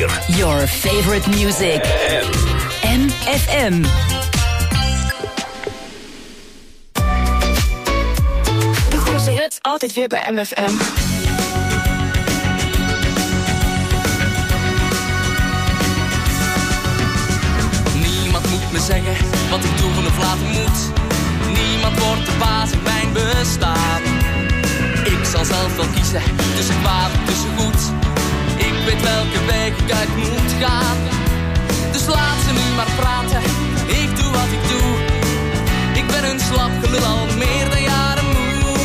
4. Your favorite music. MFM. De grootste hits altijd weer bij MFM. Niemand moet me zeggen wat ik doen of laten moet. Niemand wordt de baas in mijn bestaan. Ik zal zelf wel kiezen tussen kwaad en tussen goed. Ik weet welke weg ik uit moet gaan. Dus laat ze nu maar praten, ik doe wat ik doe. Ik ben een slap gelul al meer dan jaren moe.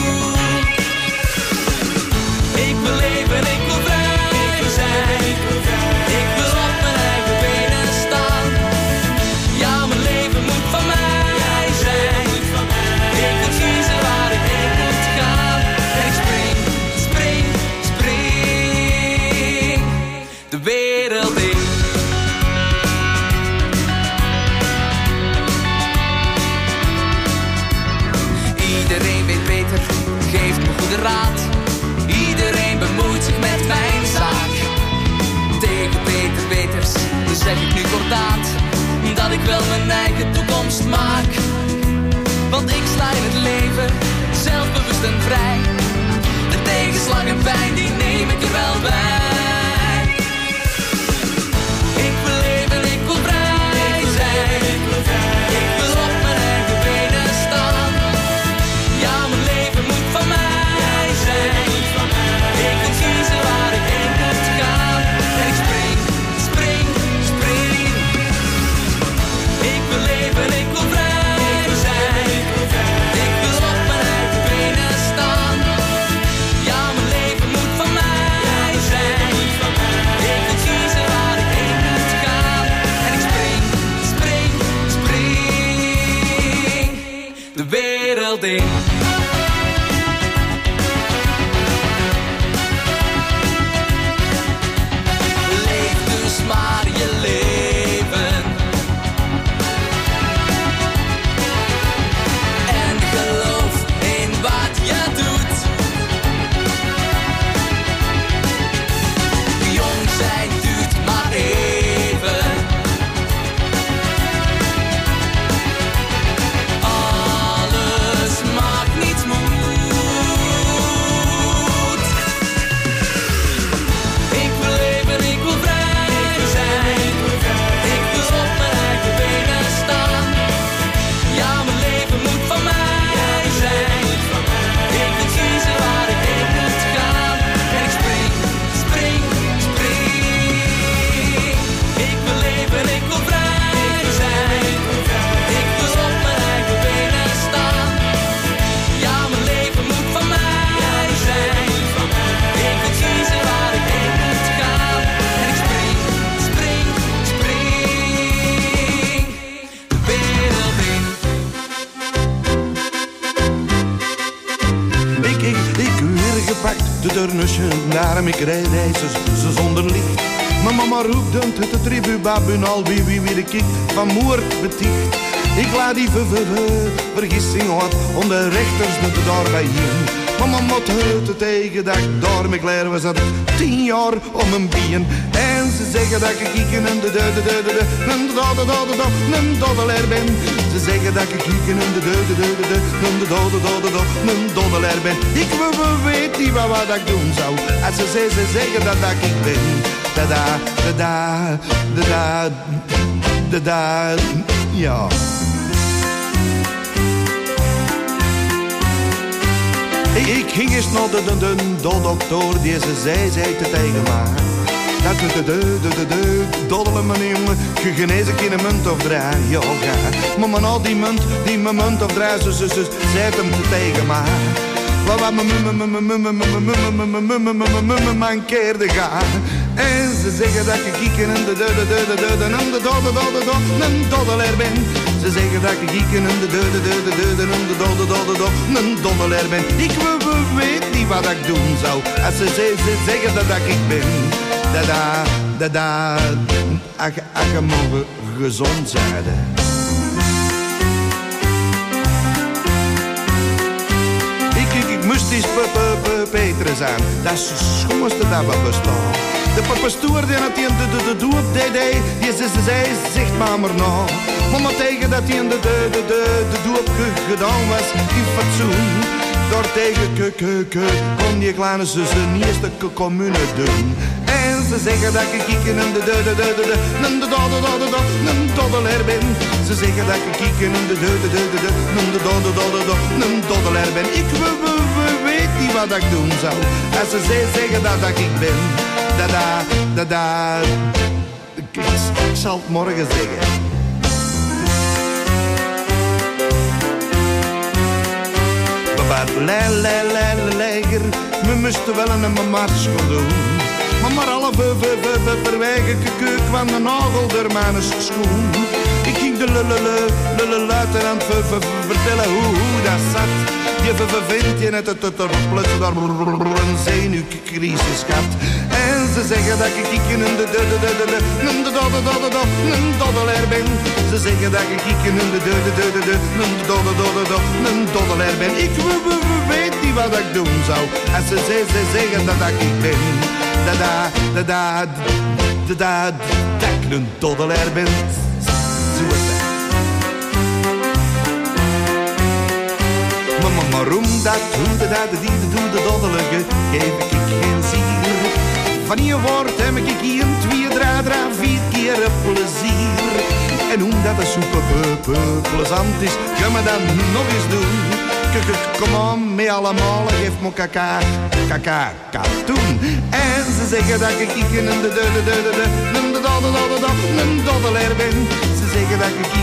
Ik wil leven, ik wil vrij zijn. Ik wil op mijn eigen benen staan. Ja, mijn leven moet van mij zijn. Ik wil kiezen waar ik heen moet gaan. En ik spring, spring, spring de wereld in. Iedereen weet beter, geeft me goede raad. Iedereen bemoeit zich met mijn zaak. Tegen Peter Peters zeg ik nu kordaat dat ik wel mijn eigen toekomst maak. Want ik sta in het leven, zelfbewust en vrij. De tegenslag en pijn, die neem ik er wel bij. Ik wil leven, ik wil vrij zijn. Ik wil op mijn eigen benen staan. Ja, mijn leven moet van mij zijn. Ik wil kiezen waar ik heen moet gaan. En ik spring, spring, spring. Ik wil leven, ik wil vrij zijn. Ik wil op mijn eigen benen staan. Ja, mijn leven moet van mij zijn. Ik wil kiezen waar ik heen moet gaan. En ik spring, spring, spring de wereld in. Leef dus maar je leven. En geloof in wat je doet. Jong zijn duurt maar even. Alles maakt niets moed. Ik wil leven, ik wil vrij zijn. Ik wil op mijn eigen benen staan. Ja, mijn leven moet van mij zijn. Ik wil kiezen waar ik heen moet gaan. En ik spring, spring, spring. Ik wil leven, ik wil vrij zijn. Ik wil op mijn eigen benen staan. Ja, mijn leven moet van mij zijn. Ik wil kiezen waar ik heen moet gaan. En ik spring, spring, spring de wereld in. Ik weer gepakt, de durnusje, daarom ik rijd ze zonder licht. Mijn mama roept het tribu babun al wie weer ik van moer beticht. Ik laat die vergissing wat om de rechters met de daarbij hier. Mama moet het tegen dat ik door me klaar was, had ik 10 jaar om een bien. En ze zeggen dat ik een doddelaar ben. Ze zeggen dat ik een doddelaar ben. Ik weet niet wat ik doen zou. Als ze zeggen dat ik ben. Ja. Ik ging eens naar de dokter, die ze zei tegen mij. Dat de doddelen mijn jongen, je genezen in een munt of 3, ja. Maar al die munt of 3, ze zei hem tegen mij. Wat me mankeerde gaan. En ze zeggen dat ik een doddelaar ben. Ze zeggen dat ik een doddelaar ben. Ik weet niet wat ik doen zou. Als ze zeggen dat ik ben. Ach, je mogen gezond zijn. Ik moest eens Peter beter zijn. Dat is het schoonste dat we bestaan. De pastoor die had de doop deed, die zegt maar nou. Maar tegen dat hij de doop gedaan was in fatsoen. Door tegen kon die kleine zussen niet eens de commune doen. En ze zeggen dat ik een doddelaar ben. Ze zeggen dat ik een doddelaar ben. Ik weet niet wat ik doen zou. Als ze zeggen dat ik ben. Ik zal het morgen zeggen. Leger, we moesten wel een mars gaan doen. Maar alle verwijgen kwam de nagel door mijn schoen. Ik ging de luitenant vertellen hoe dat zat. Je vindt je net het plotseling daar een zenuwcrisis gehad. En ze zeggen dat ik een doddelaar ben. Ze zeggen dat ik een doddelaar ben. Ik weet niet wat ik doen zou. En ze zeggen dat ik ben. Dat ik een doddelaar ben. Zo is het. Maar waarom dat de doddelige geef ik geen zier. Van je woord heb ik hier 2, 3, 4 keer plezier. En omdat het super plezant is, ga me dat nog eens doen. Kom aan, mee allemaal, geef me katoen. En ze zeggen dat ik een doddelaar ben. Ze zeggen dat ik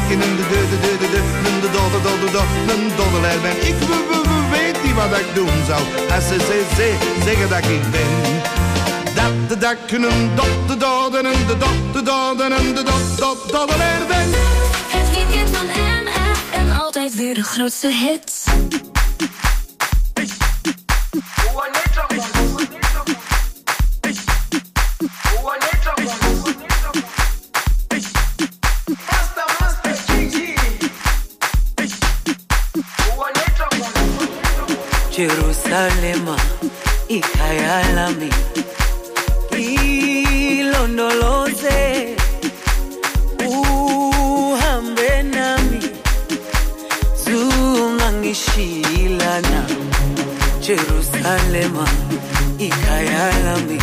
een doddelaar ben. Ik weet niet wat ik doen zou. Als ze zeggen dat ik ben. Dat ik een doddelaar ben. Het weekend van MFM, altijd weer de grootste hits. Jerusalema, ikhaya lami, ilondoloze, uhambe nami, zungangishilana. Jerusalema, ikhaya lami,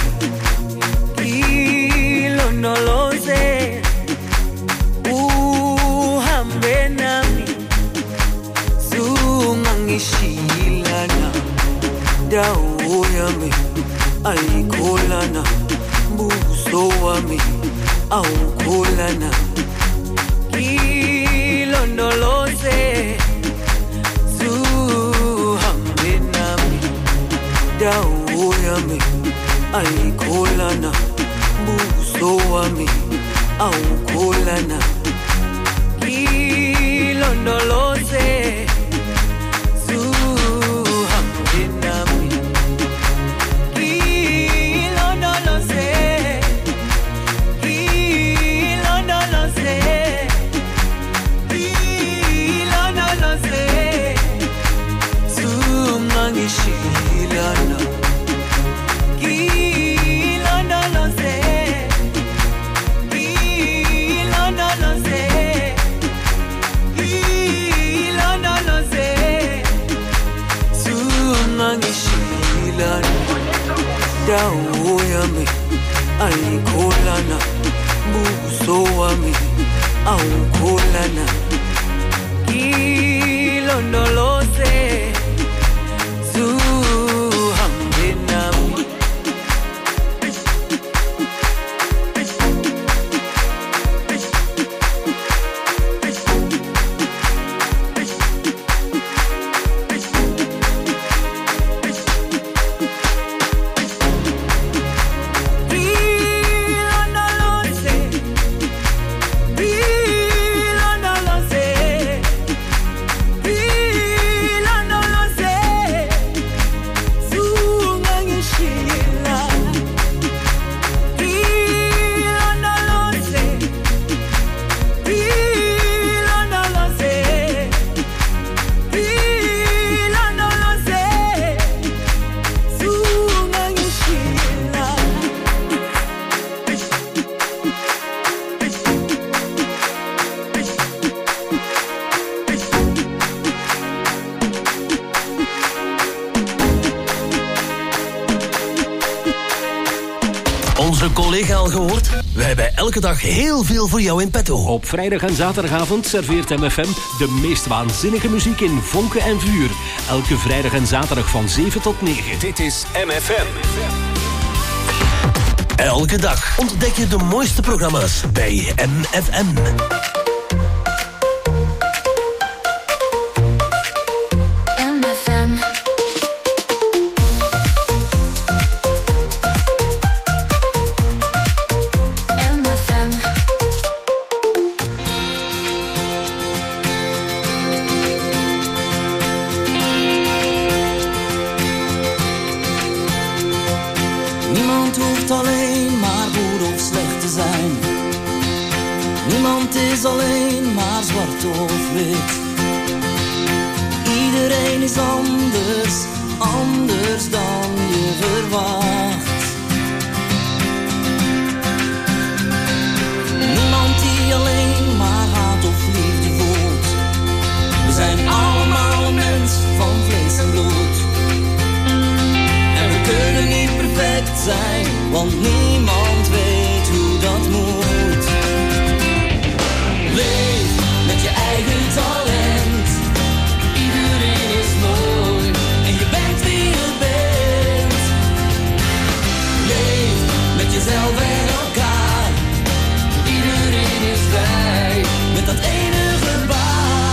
ilondoloze, uhambe nami, zungangishilana. Dawo yami ayikholana, buso wami awukholana. Ilondoloze, zuhambe nami. Dawo yami ayikholana, buso wami awukholana. Ilondoloze, dawo yami ayikholana, buso wami awukholana. Ilondoloze, zuhambe nami. onze collega al gehoord? Wij hebben elke dag heel veel voor jou in petto. Op vrijdag en zaterdagavond serveert MFM de meest waanzinnige muziek in vonken en vuur. Elke vrijdag en zaterdag van 7 tot 9. Dit is MFM. Elke dag ontdek je de mooiste programma's bij MFM. Niemand hoeft alleen maar goed of slecht te zijn. Niemand is alleen maar zwart of wit. Iedereen is anders, anders dan je verwacht. Niemand die alleen maar haat of liefde voelt. We zijn allemaal een mens van vlees en bloed. En we kunnen niet perfect zijn, want niemand weet hoe dat moet. Leef met je eigen talent. Iedereen is mooi en je bent wie je bent. Leef met jezelf en elkaar. Iedereen is vrij met dat ene gebaar.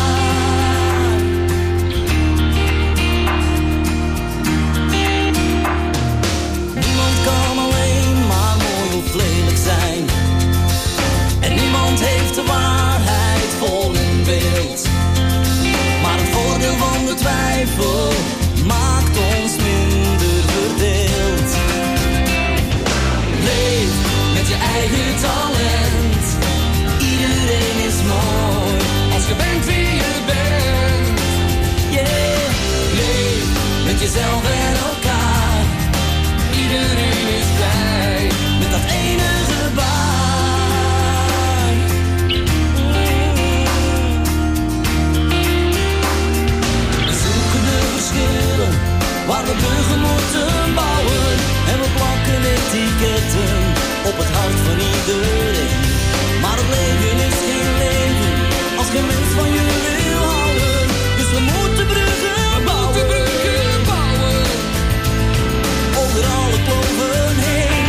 Niemand kan alleen maar mooi of lelijk zijn. En niemand heeft de waarheid vol in beeld. Maar het voordeel van de twijfel maakt ons minder verdeeld. Leef met je eigen talent. Iedereen is mooi als je bent wie je bent. Yeah. Leef met jezelf en elkaar. Iedereen is blij met dat ene gebaar. We zoeken de verschillen waar we bruggen moeten bouwen. En we plakken etiketten op het hart van iedereen. Maar het leven is geen leven als geen mens van je wil houden. Dus we moeten bruggen bouwen. Over alle kloven heen.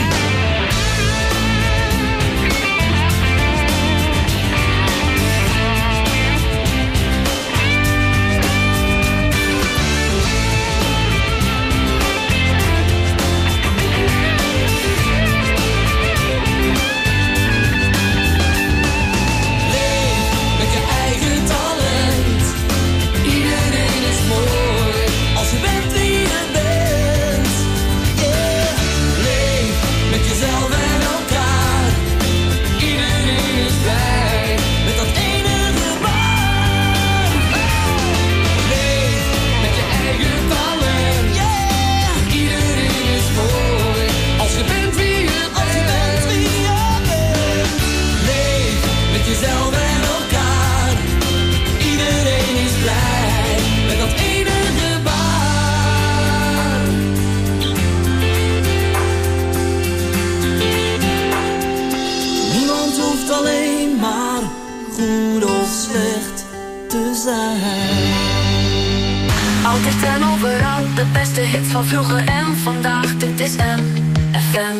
Leef met je eigen talent. Iedereen is mooi als je bent wie je bent. Yeah. Leef met jezelf en elkaar. Iedereen is blij met dat ene gebaar. Leef met je eigen talent. Yeah. Iedereen is mooi als je bent wie je bent. Leef met jezelf en elkaar. Iedereen is blij met dat ene gebaar. Niemand hoeft alleen maar goed of slecht te zijn. Altijd en overal, de beste hits van vroeger en vandaag. Dit is MFM.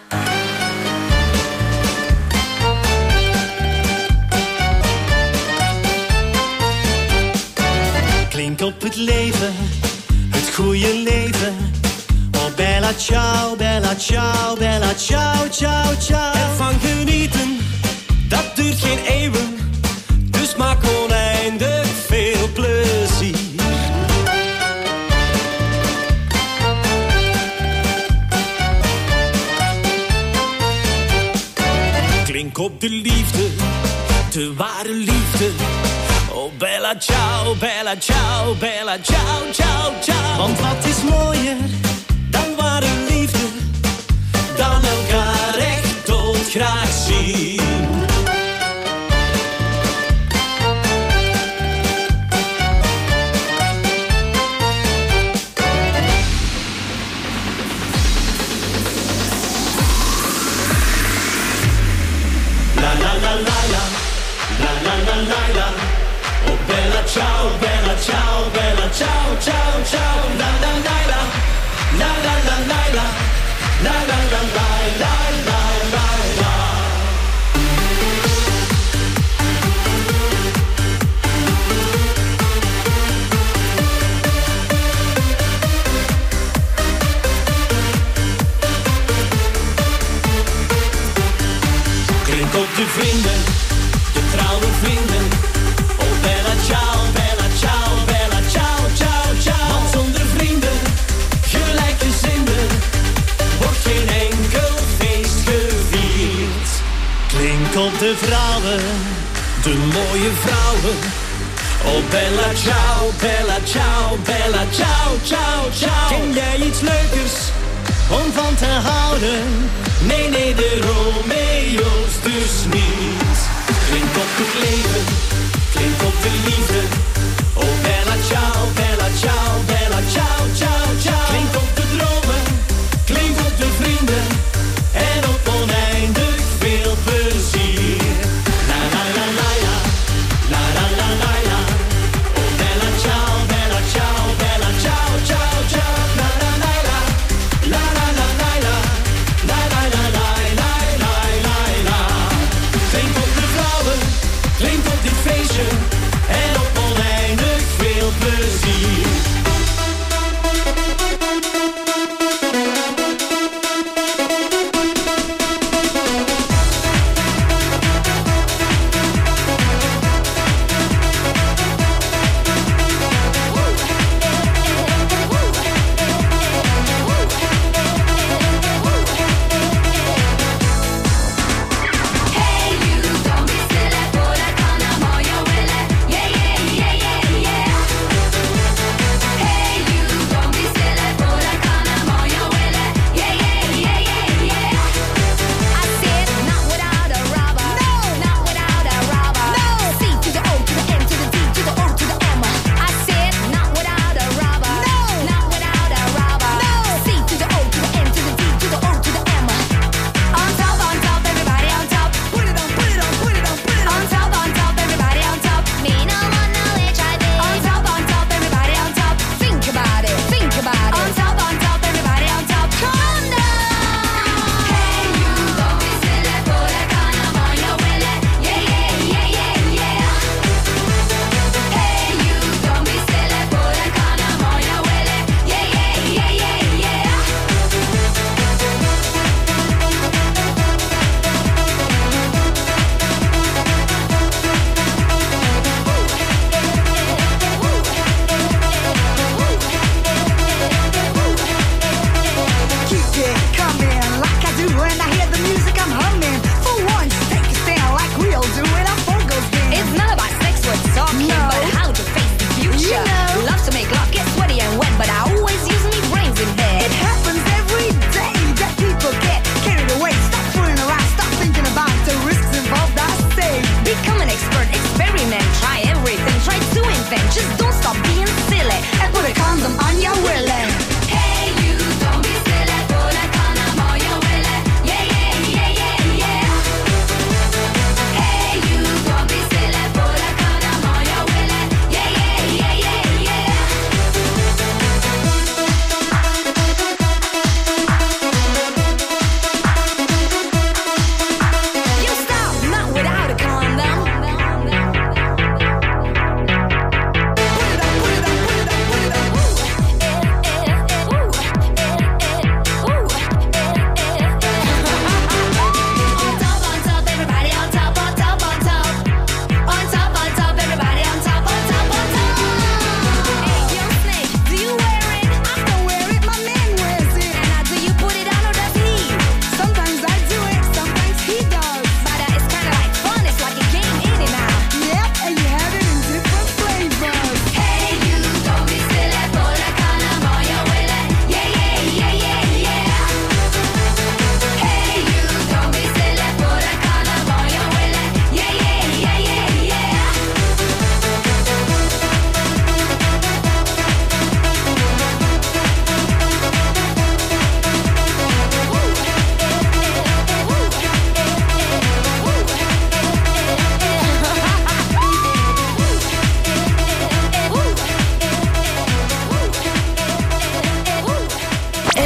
Klink op het leven, het goede leven. Oh bella ciao, bella ciao, bella ciao, ciao, ciao. Ervan genieten, dat duurt geen eeuwen. Dus maak oneindig veel plezier. Klink op de liefde, de ware liefde. Oh bella ciao, bella ciao, bella ciao, ciao, ciao. Want wat is mooier dan ware liefde, dan elkaar echt dolgraag zien. ciao, bella ciao, bella ciao, ciao, ciao. La la la la, la la la la la, la la la la la la la la. Klink op de vrienden, de trouwe vrienden. Oh bella ciao, bella ciao, bella ciao, ciao, ciao. Want zonder vrienden, gelijkgezinden, wordt geen enkel feest gevierd. Klink op de vrouwen, de mooie vrouwen. Oh bella ciao, bella ciao, bella ciao, ciao, ciao. Ken jij iets leukers om van te houden? Nee, nee, de Romeo's dus niet. Klink op het leven, klink op de liefde. Oh bella ciao, bella ciao, bella ciao, ciao, ciao. Klink op de dromen, klink op de vrienden. En op oneindig veel plezier. La la la la la, la la la la la. Oh bella ciao, bella ciao, bella ciao, ciao, ciao. La la la la, la la la la la. La la la la la la la la. Klink op de vrouwen, klink op dit feest.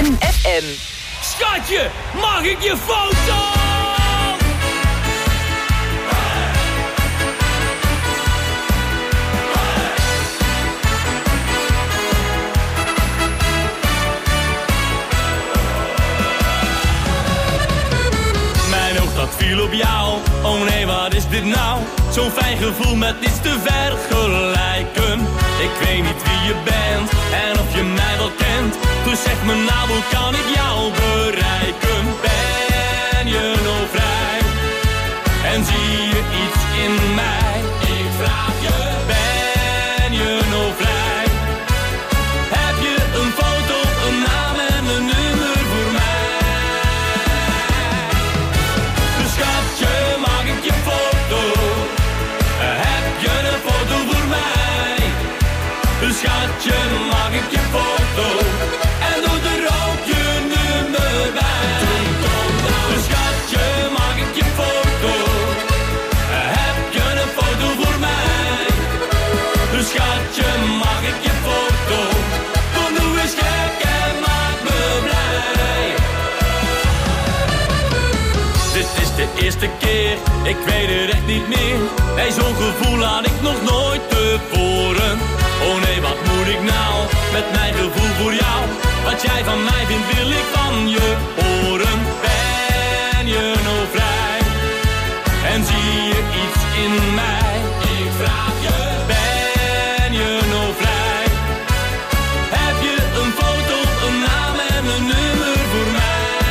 MFM. Schatje, mag ik je foto? Mijn oog dat viel op jou. Oh nee, wat is dit nou? Zo'n fijn gevoel met niets te vergelijken. Ik weet niet wie je bent en of je mij wel kent. Dus zeg me nou, hoe kan ik jou bereiken? Ben je nou vrij? En zie je iets in mij? Ik vraag je, ben je nou vrij? Heb je een foto, een naam en een nummer voor mij? Dus schatje, mag ik je foto? Heb je een foto voor mij? Dus schatje, mag ik je foto? En doe er ook je nummer bij. Dus schatje, mag ik je foto? Heb je een foto voor mij? Dus schatje, mag ik je foto? Kom doe eens gek en maak me blij. Dit is de eerste keer, ik weet het echt niet meer. Nee, zo'n gevoel had ik nog nooit tevoren. Oh nee, wat moet ik nou met mijn gevoel voor jou? Wat jij van mij vindt wil ik van je horen. Ben je nou vrij? En zie je iets in mij? Ik vraag je, ben je nou vrij? Heb je een foto, een naam en een nummer voor mij?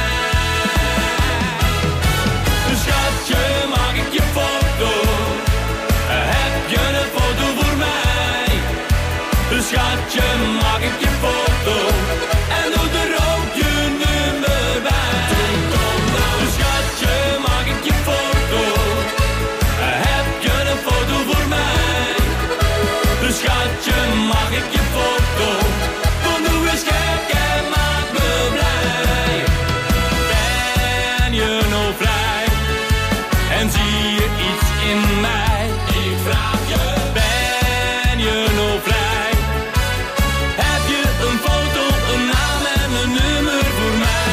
Dus schatje, mag ik je foto? Heb je een foto voor mij? Dus schatje, mag ik je foto? En doe er ook je nummer bij. Dus schatje, mag ik je foto? Heb je een foto voor mij? Dus schatje, mag ik je foto? Kom doe eens gek en maak me blij. Ben je nou vrij? En zie je iets in mij? Ik vraag je, ben je nou vrij? Heb je een foto, een naam en een nummer voor mij?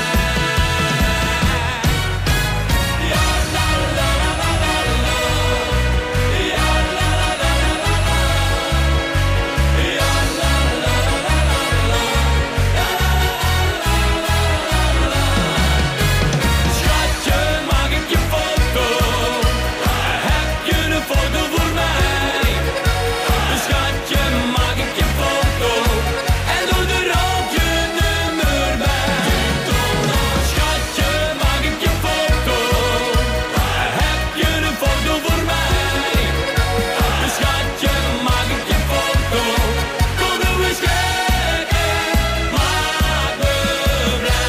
Ja, la la la la la. Ja, la la la la la. Ja, la la la la la. Ja, la la la la la. Schatje, mag ik je foto? Heb je een foto voor mij? Schatje, mag ik je foto? En doe er ook je nummer bij. Schatje, mag ik je foto? Heb je een foto voor mij? Schatje, mag ik je foto? Kom doe eens gek en maak me blij.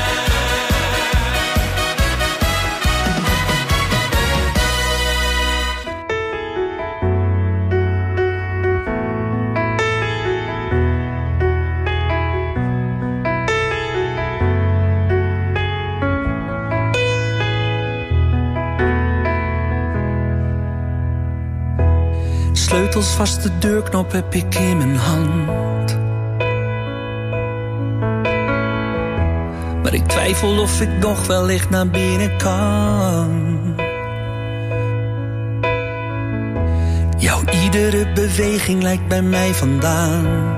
Sleutels vast, de deurknop heb ik in mijn hand. Maar ik twijfel of ik nog wellicht naar binnen kan. Jouw iedere beweging lijkt bij mij vandaan.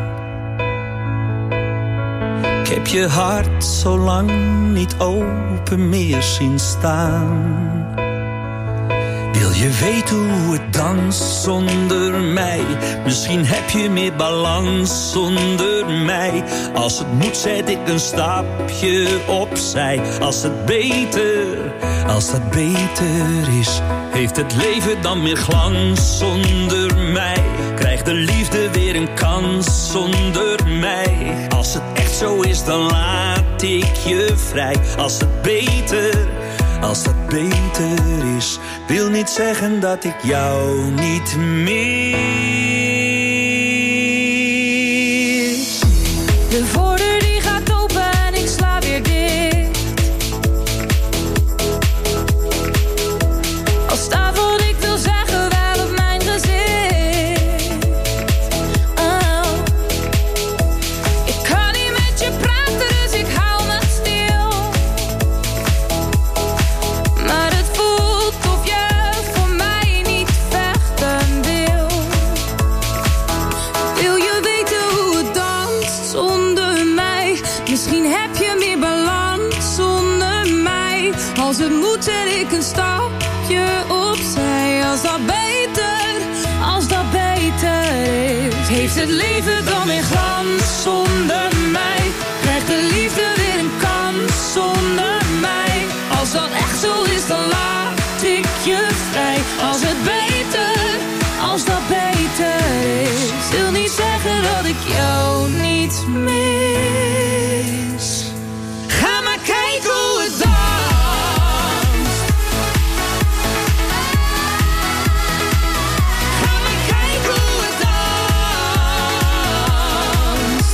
Ik heb je hart zo lang niet open meer zien staan. Wil je weten hoe het danst zonder mij? Misschien heb je meer balans zonder mij. Als het moet zet ik een stapje opzij. Als dat beter is, heeft het leven dan meer glans zonder mij? Krijgt de liefde weer een kans zonder mij? Als het echt zo is, dan laat ik je vrij. Als dat beter is, wil niet zeggen dat ik jou niet mis. De voordeur die gaat open en ik sla weer dicht. Al staat wat ik wil zeggen wel op mijn gezicht. Oh. Ik kan niet met je praten, dus ik hou me Misschien heb je meer balans zonder mij. Als het moet zet ik een stapje opzij. Als dat beter is. Heeft het leven dan weer glans zonder mij? Krijgt de liefde weer een kans zonder mij? Als dat echt zo is, dan laat ik je vrij. Als dat beter is. Wil niet zeggen dat ik jou niet mis. Ga maar kijken hoe het danst. Ga maar kijken hoe het danst.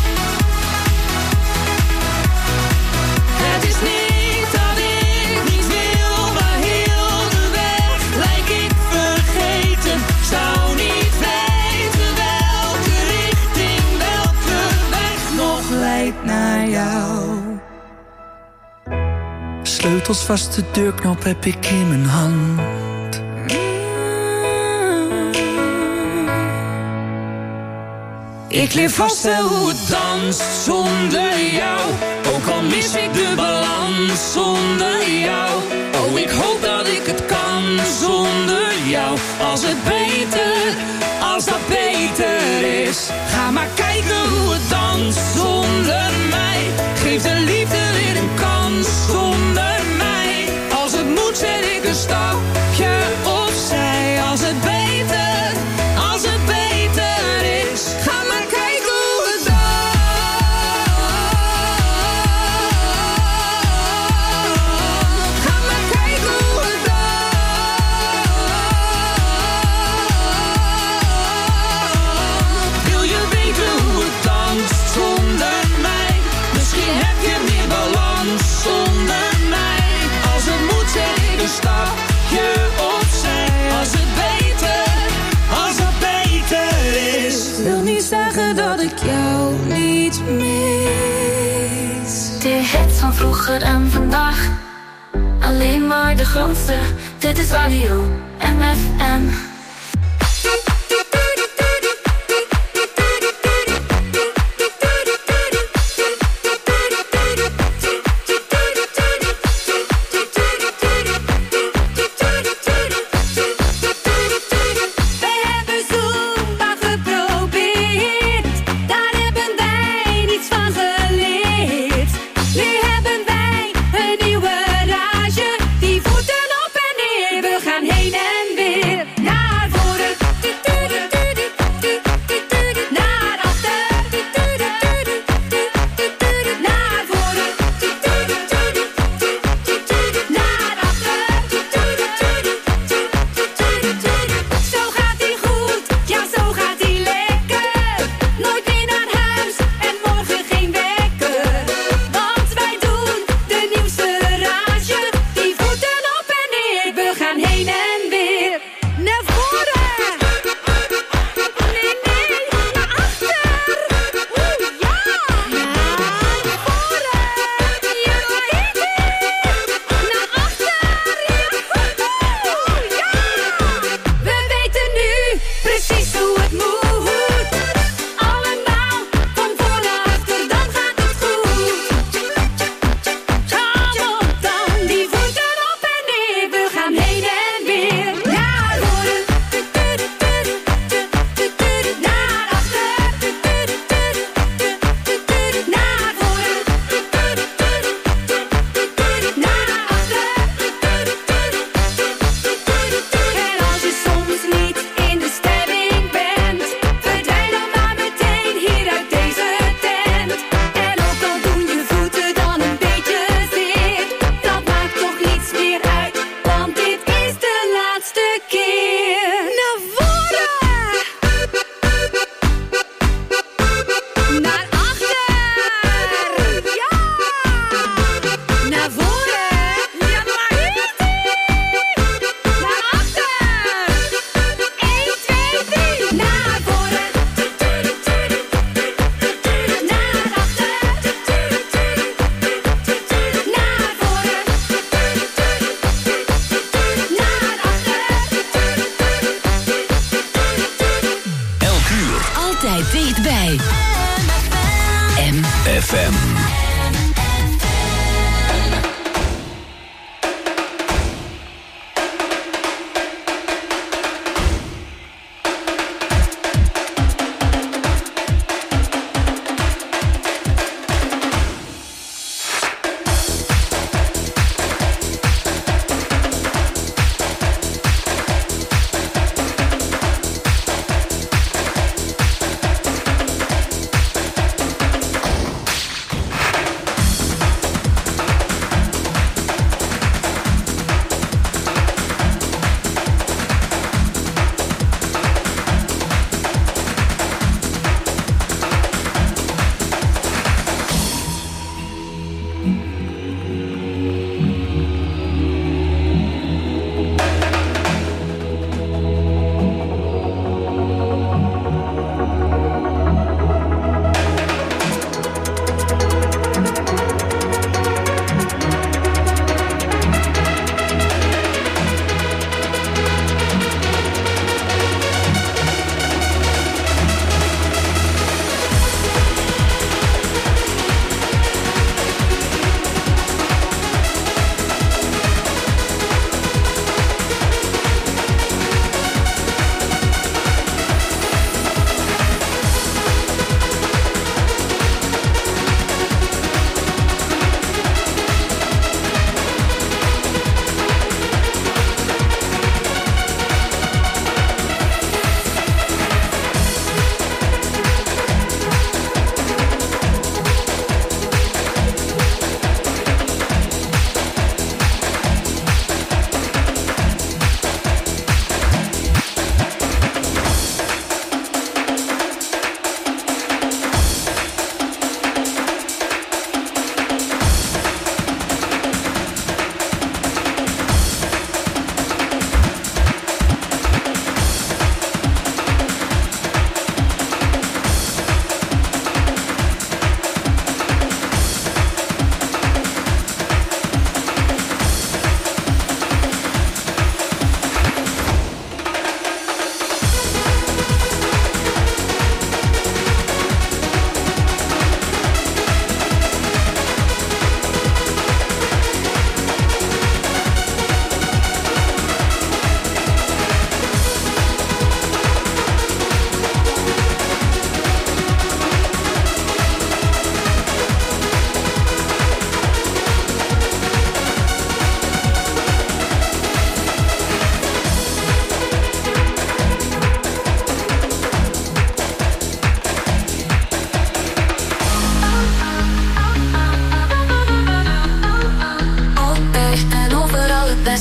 Het is niet dat ik niet wil, maar heel de weg lijk ik vergeten. Zou niet weten welke richting, welke weg nog leidt naar jou. Sleutels vast, de deurknop heb ik in mijn hand. Ik leer vast wel hoe het danst zonder jou. Ook al mis ik de balans zonder jou. Oh, ik hoop dat ik het kan zonder jou. Als dat beter is. Ga maar kijken hoe het danst zonder mij. Geef de liefde weer een kans zonder mij. Als het moet zet ik een stapje opzij. Als het beter is. Ga maar kijken hoe het danst. Ga maar kijken hoe het danst. Wil je weten hoe het danst zonder mij? Misschien heb je meer balans zonder mij. Als het moet zet ik een stapje opzij. Als het beter is. Wil niet zeggen dat ik jou niet mis. De hits van vroeger en vandaag. Alleen maar de grootste. Dit is Radio MFM. We hebben Zumba geprobeerd. Daar hebben wij niets van geleerd. Nu hebben wij een nieuwe rage. Die voeten op en neer, we gaan heen en weer.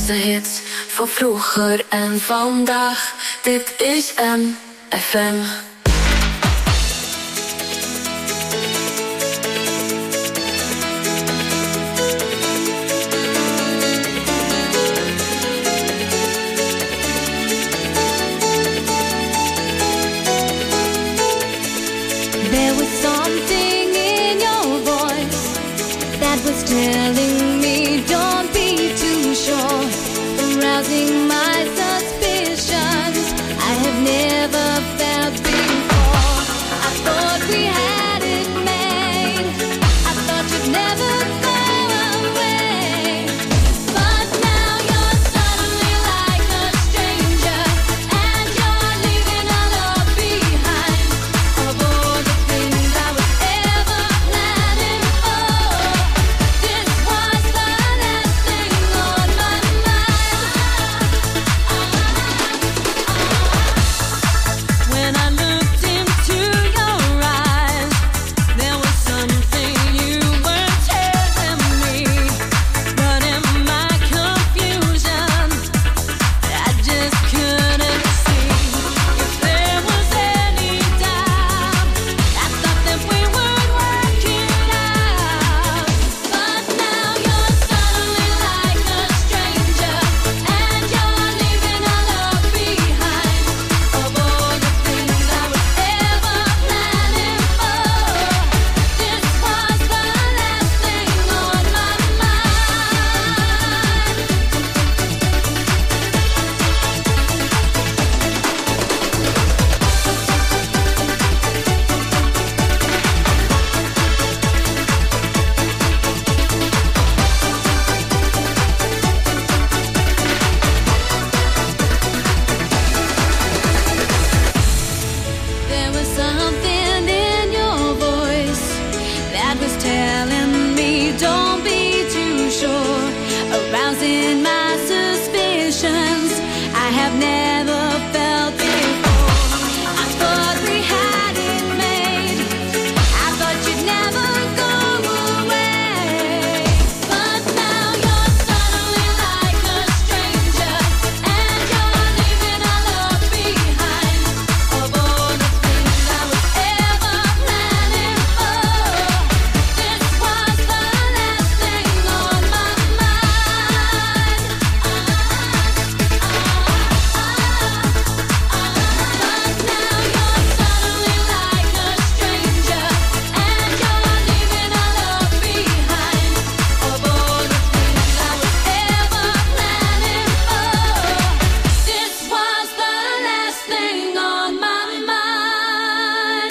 beste hits van vroeger en vandaag. Dit is MFM. There was something in your voice that was telling me don't be too sure, arousing my suspicions I have never felt before. I thought we had it made, I thought you'd never go away, but now you're suddenly like a stranger, and you're leaving our love behind. Of all the things I was ever planning for, this was the last thing on my mind. When I looked into your eyes, there was something you were telling me, but in my confusion, I just couldn't see if there was any doubt. I thought that we would work it out, but now you're suddenly like a stranger, and you're leaving our love behind. Of all the things I was ever planning for, this was the last thing on my There was something in your voice that was telling me don't be too sure, arousing my suspicions I have never felt before. I thought we had it made, I thought you'd never go away, but now you're suddenly like a stranger, and you're leaving our love behind. Of all the things I was ever planning for, this was the last thing on my mind. But now you're suddenly like a stranger, and you're leaving our love behind. Of all the things I was ever planning for, this was the last thing on my mind.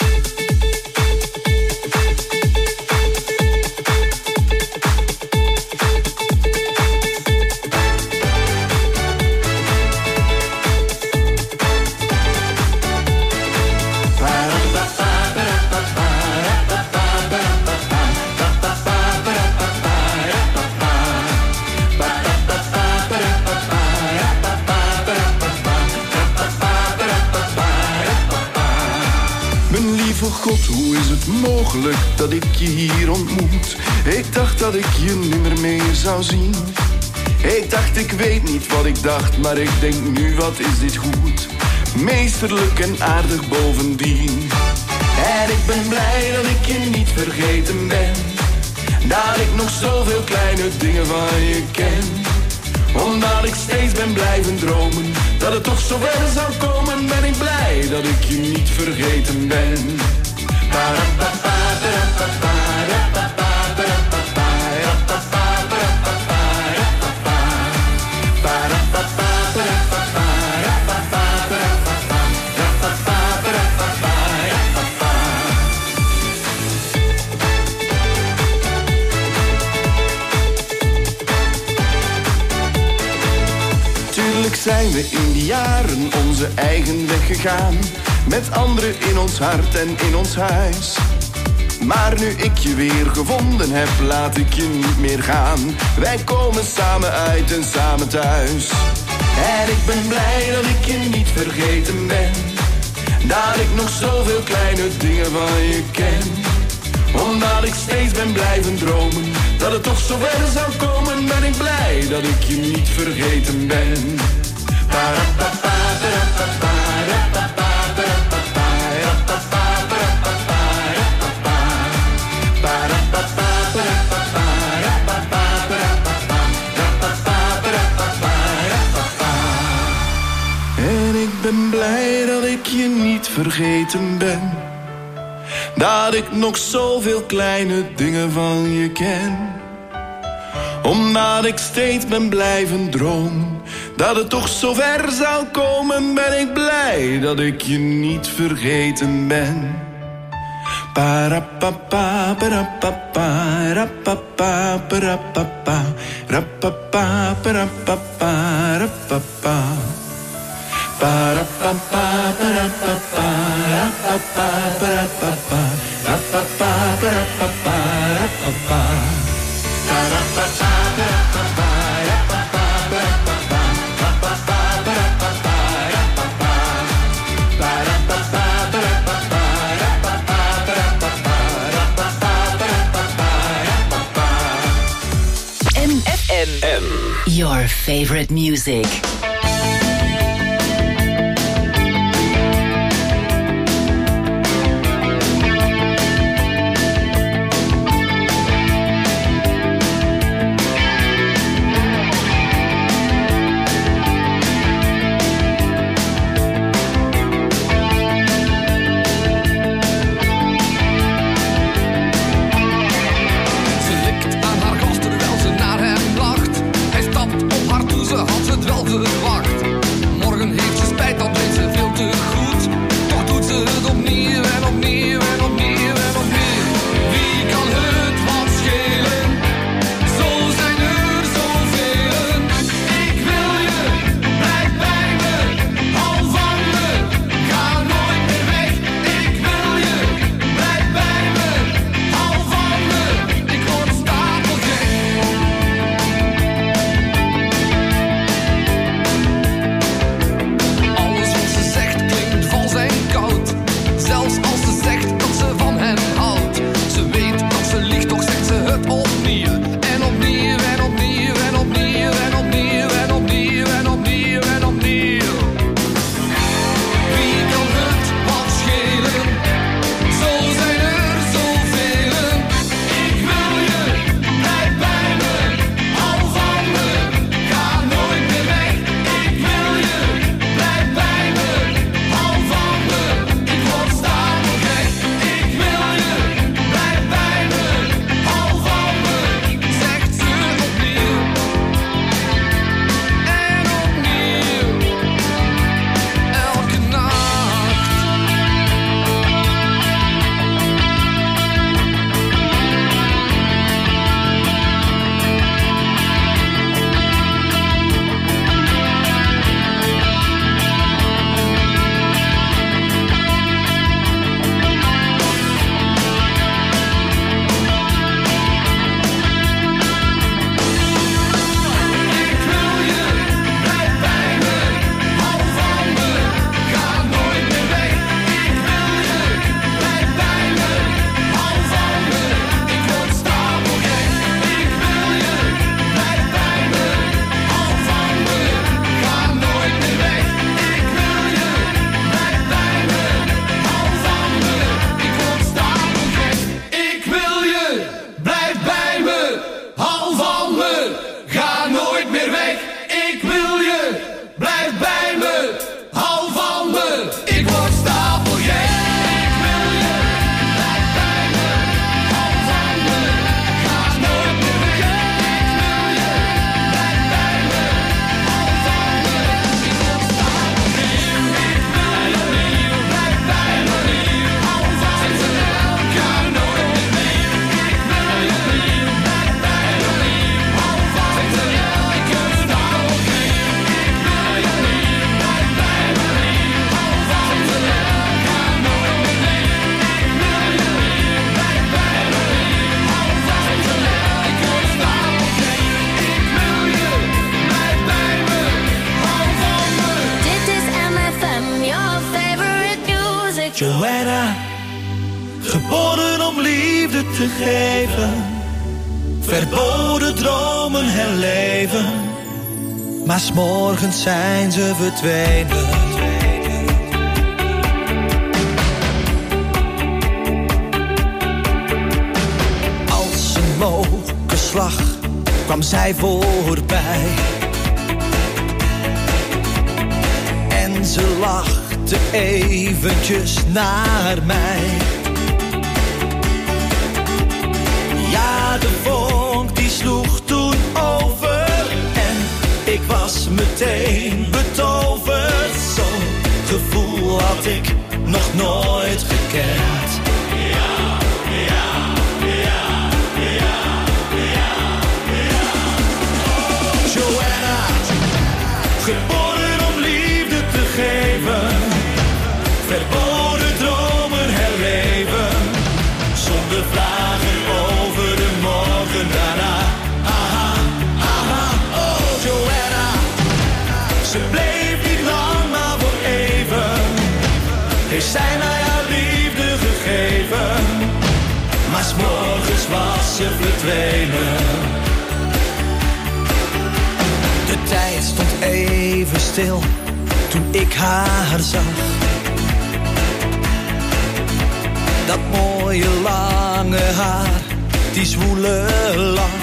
Mijn lieve God, hoe is het mogelijk dat ik je hier ontmoet? Ik dacht dat ik je nimmer meer zou zien. Ik dacht, ik weet niet wat ik dacht, maar ik denk nu, wat is dit goed? Meesterlijk en aardig bovendien. En ik ben blij dat ik je niet vergeten ben, dat ik nog zoveel kleine dingen van je ken. Omdat ik steeds ben blijven dromen, dat het toch zo ver zou komen, ben ik blij dat ik je niet vergeten ben. Tuurlijk zijn we in die jaren onze eigen weg gegaan, met anderen in ons hart en in ons huis. Maar nu ik je weer gevonden heb, laat ik je niet meer gaan. Wij komen samen uit en samen thuis. En ik ben blij dat ik je niet vergeten ben, dat ik nog zoveel kleine dingen van je ken. Omdat ik steeds ben blijven dromen, dat het toch zo ver zou komen, ben ik blij dat ik je niet vergeten ben. En ik ben blij dat ik je niet vergeten ben. Dat ik nog zoveel kleine dingen van je ken. Omdat ik steeds ben blijven dromen. Dat het toch zover zou komen, ben ik blij dat ik je niet vergeten ben. Parapapa, parapapa, rapapa, parapapa, rapapa, parapapa, rapapa. Parapapa, parapapa, rapapa, parapapa, rapapa, parapapa, rapapa. MFM. Your favorite music. Joanna, geboren om liefde te geven. verboden dromen herleven, maar 's morgens zijn ze verdwenen. Als een mokerslag kwam zij voorbij en ze lachte eventjes naar mij. Ja, de vonk die sloeg toen over en ik was meteen betoverd. Zo'n gevoel had ik nog nooit gekend. Ja, ja, ja, ja, ja, ja. Joanna, geboren om liefde te geven, verboden dromen herleven, zonder vragen over de morgen daarna. Aha, aha, oh Joanna, ze bleef niet lang maar voor even, heeft zij mij haar liefde gegeven, maar 's morgens was ze verdwenen. De tijd stond even stil toen ik haar zag. Dat mooie lange haar, die zwoele lach.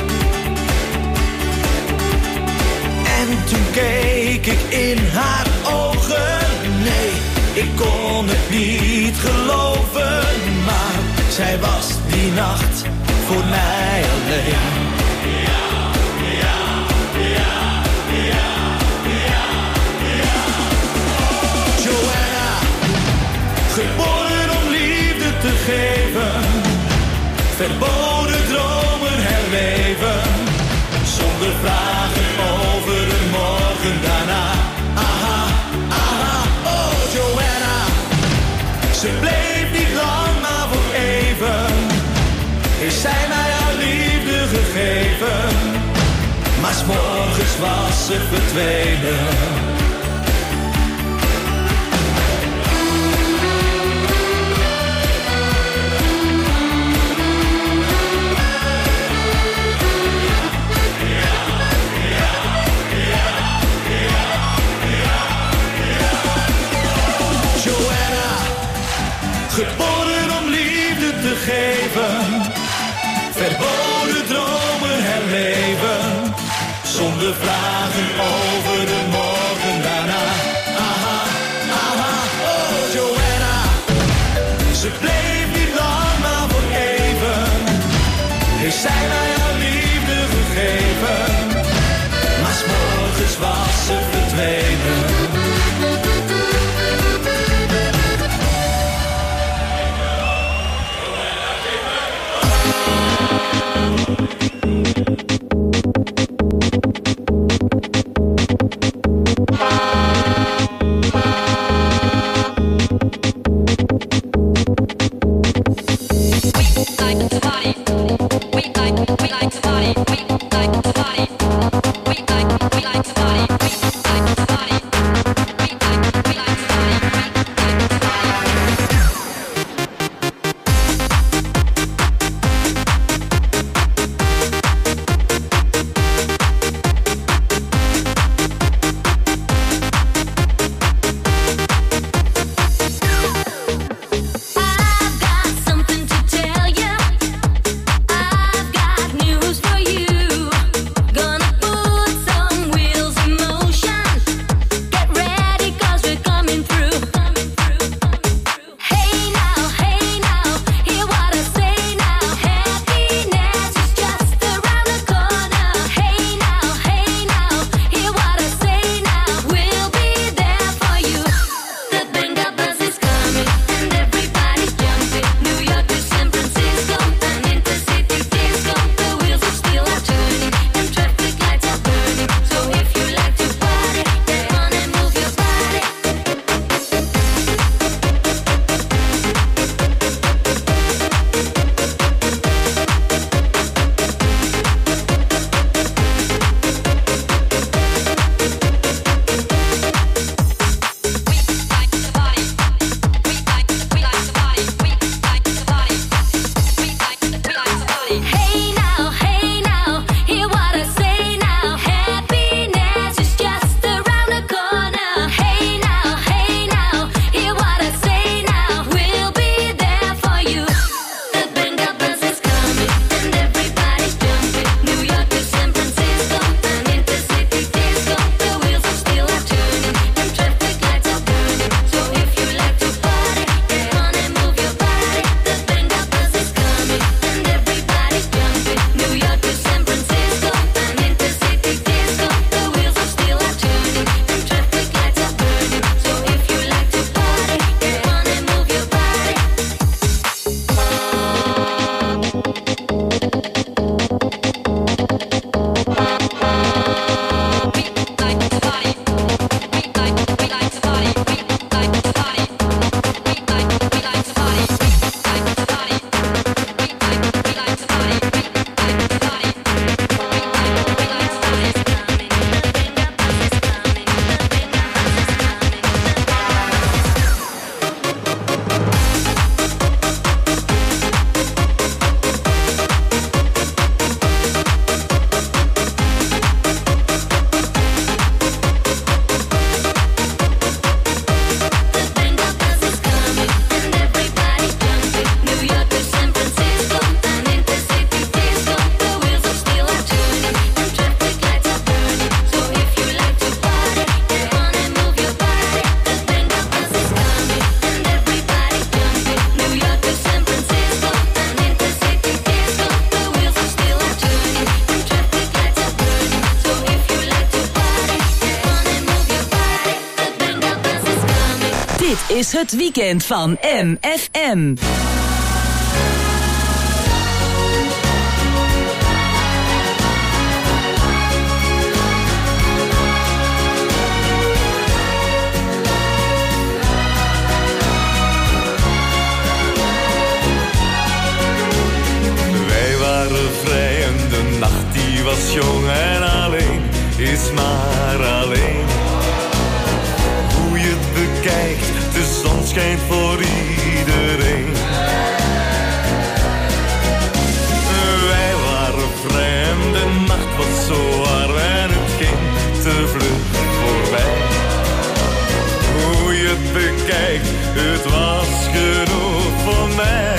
En toen keek ik in haar ogen. Nee, ik kon het niet geloven. Maar zij was die nacht voor mij alleen. Ja, ja, ja, ja, ja, ja. Joanna, geboren om liefde te geven, verboden dromen herleven, zonder vragen over de morgen daarna. Aha, aha, oh Joanna, ze bleef niet lang maar voor even, heeft zij mij haar liefde gegeven, maar 's morgens was ze verdwenen. Geboren om liefde te geven, verboden dromen herleven, zonder vragen over de morgen daarna. Aha, aha, oh Joanna, ze bleef niet lang maar voor even, heeft zij mij haar liefde gegeven, maar 's morgens was ze verdwenen. is het weekend van MFM. Vrij en de nacht die was jong en alleen is maar alleen. Hoe je het bekijkt, de zon schijnt voor iedereen. Wij waren vrij en de nacht was zo warm en het ging te vlug voorbij. Hoe je het bekijkt, het was genoeg voor mij.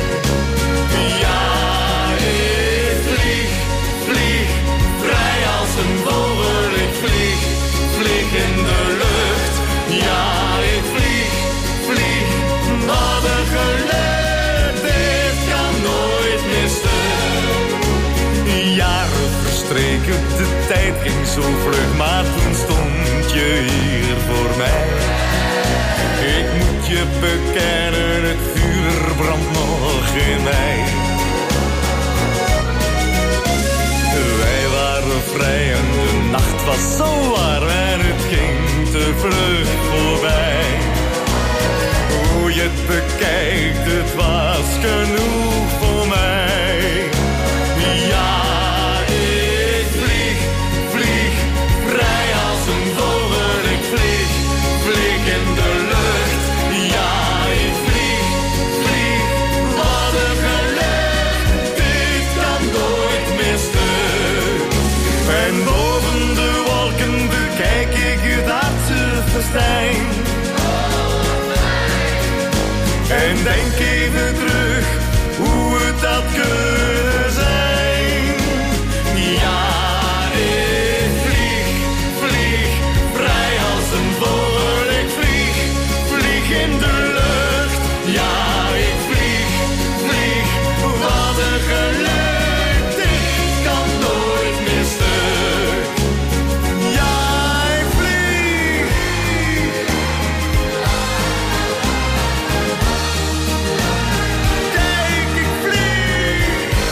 Een vogel, ik vlieg, vlieg in de lucht. Ja, ik vlieg, vlieg, wat een geluk, dit kan nooit meer stuk. Jaren verstreken, de tijd ging zo vlug, maar toen stond je hier voor mij. Ik moet je bekennen, het vuur brandt nog in mij. Vrij en de nacht was zo warm en het ging te vlug voorbij. Hoe je het bekijkt, het was genoeg voor mij. Ja, ik vlieg, vlieg, vrij als een vogel. Ik vlieg, vlieg in de lucht. Ja, ik vlieg, vlieg, wat een geluk. Dit kan nooit meer stuk. En boven de wolken bekijk ik het hartefestijn. En denk even terug hoe het had kunnen zijn. Ja, ik vlieg, vlieg, vrij als een vogel. Ik vlieg, vlieg in de lucht. Ja, ik vlieg, vlieg, wat een geluk. Dit kan nooit meer stuk. Ja, ik vlieg. Kijk, ik vlieg.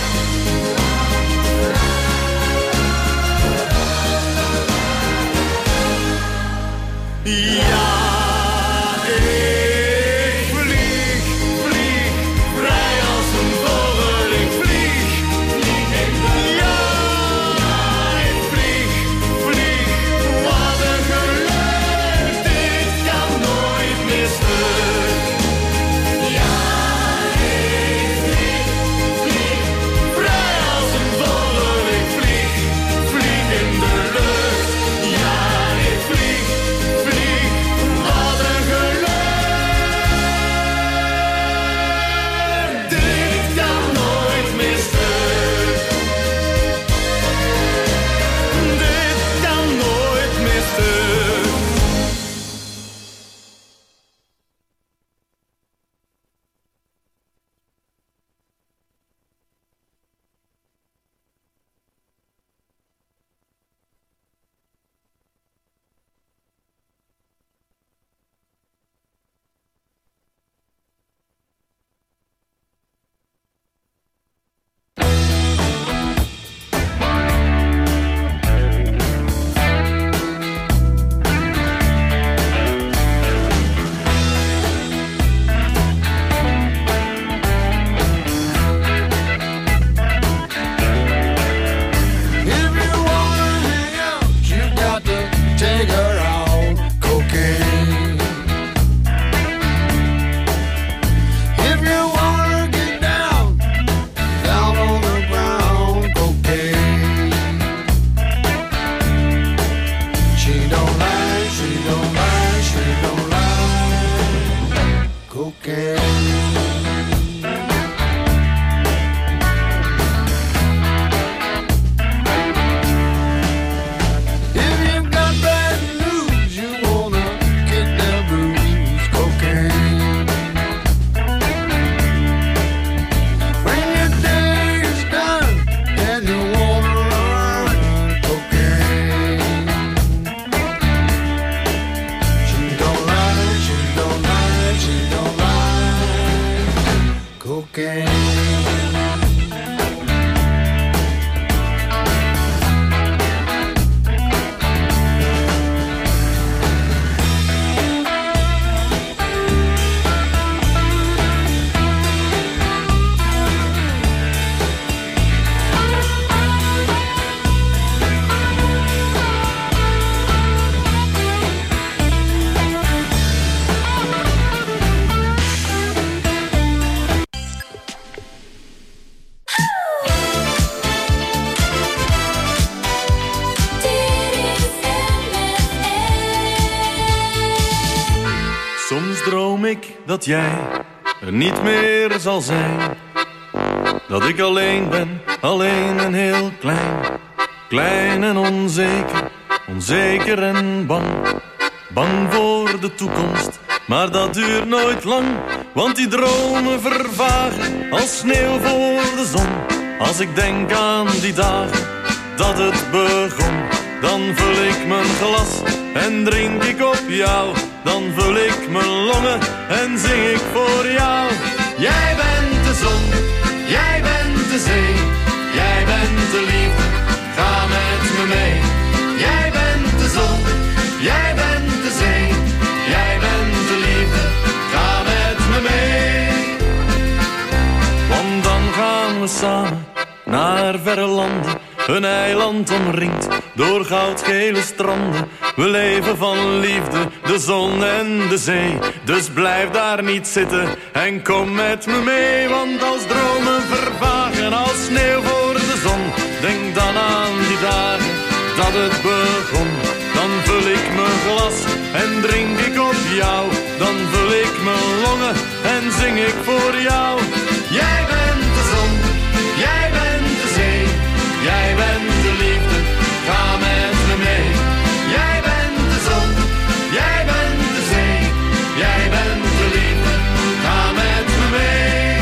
droom ik dat jij er niet meer zal zijn. Dat ik alleen ben, alleen en heel klein. Klein en onzeker, onzeker en bang. Bang voor de toekomst, maar dat duurt nooit lang. Want die dromen vervagen als sneeuw voor de zon. Als ik denk aan die dagen dat het begon. Dan vul ik mijn glas en drink ik op jou. Dan vul ik mijn longen en zing ik voor jou. Jij bent de zon, jij bent de zee. Jij bent de liefde, ga met me mee. Jij bent de zon, jij bent de zee. Jij bent de liefde, ga met me mee. Want dan gaan we samen naar verre landen. Een eiland omringd door goudgele stranden. We leven van liefde, de zon en de zee. Dus blijf daar niet zitten en kom met me mee. Want als dromen vervagen als sneeuw voor de zon. Denk dan aan die dagen dat het begon. Dan vul ik mijn glas en drink ik op jou. Dan vul ik mijn longen en zing ik voor jou. Jij bent de zon, jij bent de zee. Jij bent de liefde, ga met me mee. Jij bent de zon, jij bent de zee. Jij bent de liefde, ga met me mee.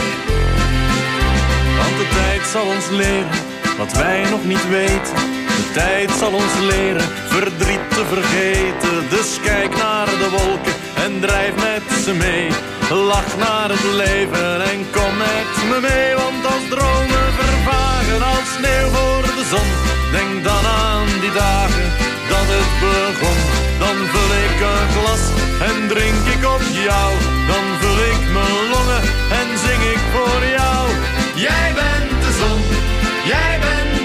Want de tijd zal ons leren wat wij nog niet weten. De tijd zal ons leren verdriet te vergeten. Dus kijk naar de wolken en drijf met ze mee. Lach naar het leven en kom met me mee. Want als dromen vervagen als sneeuw voor de zon. Denk dan aan die dagen dat het begon. Dan vul ik een glas en drink ik op jou. Dan vul ik mijn